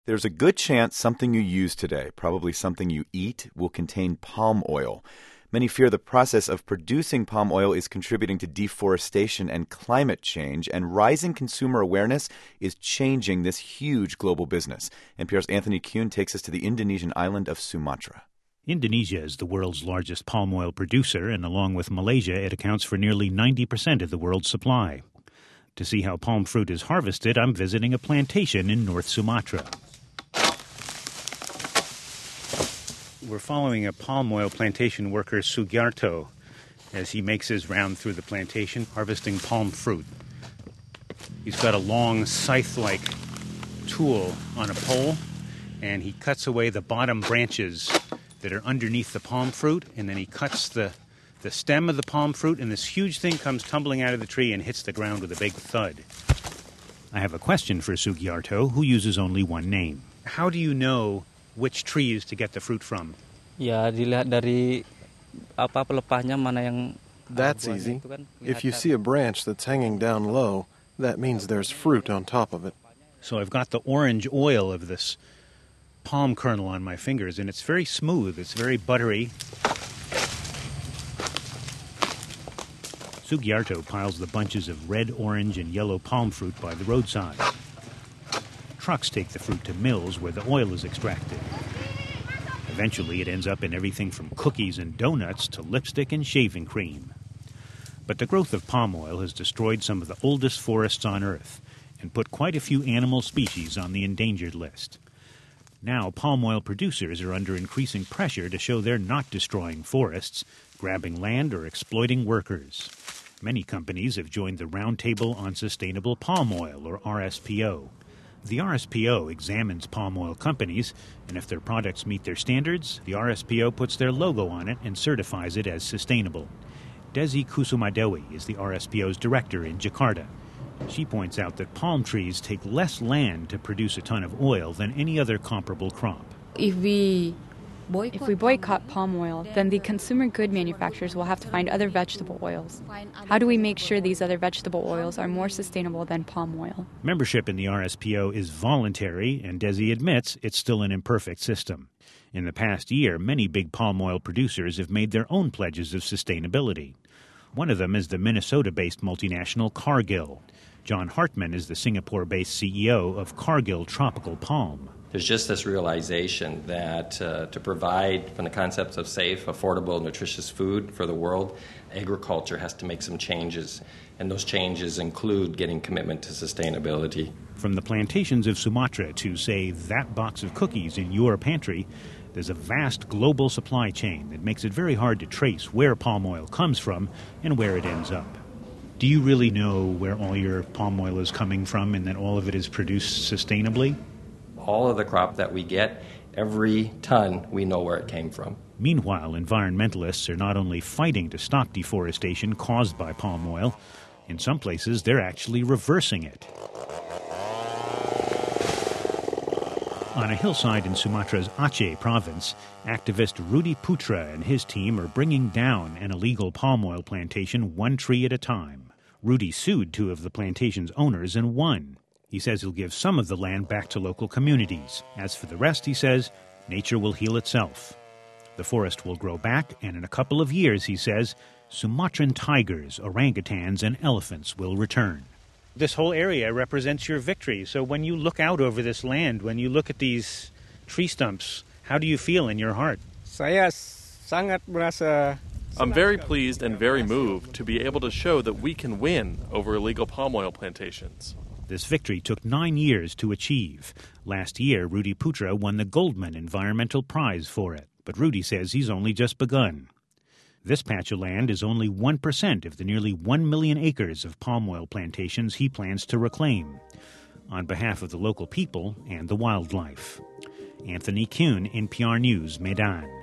There's a good chance something you use today, probably something you eat, will contain palm oil. Many fear the process of producing palm oil is contributing to deforestation and climate change, and rising consumer awareness is changing this huge global business. NPR's Anthony Kuhn takes us to the Indonesian island of Sumatra. Indonesia is the world's largest palm oil producer, and along with Malaysia, it accounts for nearly 90% of the world's supply. To see how palm fruit is harvested, I'm visiting a plantation in North Sumatra. We're following a palm oil plantation worker, Sugiarto, as he makes his round through the plantation, harvesting palm fruit. He's got a long scythe-like tool on a pole, and he cuts away the bottom branches that are underneath the palm fruit, and then he cuts the stem of the palm fruit, and this huge thing comes tumbling out of the tree and hits the ground with a big thud. I have a question for Sugiarto, who uses only one name. How do you know which trees to get the fruit from? Ya, dilihat dari pelepahnya mana yang. That's easy. If you see a branch that's hanging down low, that means there's fruit on top of it. So I've got the orange oil of this palm kernel on my fingers, and it's very smooth. It's very buttery. Sugiarto piles the bunches of red, orange, and yellow palm fruit by the roadside. Trucks take the fruit to mills where the oil is extracted. Eventually, it ends up in everything from cookies and donuts to lipstick and shaving cream. But the growth of palm oil has destroyed some of the oldest forests on Earth and put quite a few animal species on the endangered list. Now, palm oil producers are under increasing pressure to show they're not destroying forests, grabbing land, or exploiting workers. Many companies have joined the Roundtable on Sustainable Palm Oil, or RSPO. The RSPO examines palm oil companies, and if their products meet their standards, the RSPO puts their logo on it and certifies it as sustainable. Desi Kusumadewi is the RSPO's director in Jakarta. She points out that palm trees take less land to produce a ton of oil than any other comparable crop. If we boycott palm oil, then the consumer good manufacturers will have to find other vegetable oils. How do we make sure these other vegetable oils are more sustainable than palm oil? Membership in the RSPO is voluntary, and Desi admits it's still an imperfect system. In the past year, many big palm oil producers have made their own pledges of sustainability. One of them is the Minnesota-based multinational Cargill. John Hartman is the Singapore-based CEO of Cargill Tropical Palm. There's just this realization that to provide from the concepts of safe, affordable, nutritious food for the world, agriculture has to make some changes. And those changes include getting commitment to sustainability. From the plantations of Sumatra to, say, that box of cookies in your pantry, there's a vast global supply chain that makes it very hard to trace where palm oil comes from and where it ends up. Do you really know where all your palm oil is coming from and that all of it is produced sustainably? All of the crop that we get, every ton, we know where it came from. Meanwhile, environmentalists are not only fighting to stop deforestation caused by palm oil, in some places they're actually reversing it. On a hillside in Sumatra's Aceh province, activist Rudy Putra and his team are bringing down an illegal palm oil plantation one tree at a time. Rudy sued two of the plantation's owners and won. He says he'll give some of the land back to local communities. As for the rest, he says, nature will heal itself. The forest will grow back, and in a couple of years, he says, Sumatran tigers, orangutans, and elephants will return. This whole area represents your victory. So when you look out over this land, when you look at these tree stumps, how do you feel in your heart? Saya sangat merasa. I'm very pleased and very moved to be able to show that we can win over illegal palm oil plantations. This victory took 9 years to achieve. Last year, Rudy Putra won the Goldman Environmental Prize for it. But Rudy says he's only just begun. This patch of land is only 1% of the nearly 1 million acres of palm oil plantations he plans to reclaim, on behalf of the local people and the wildlife. Anthony Kuhn, NPR News, Medan.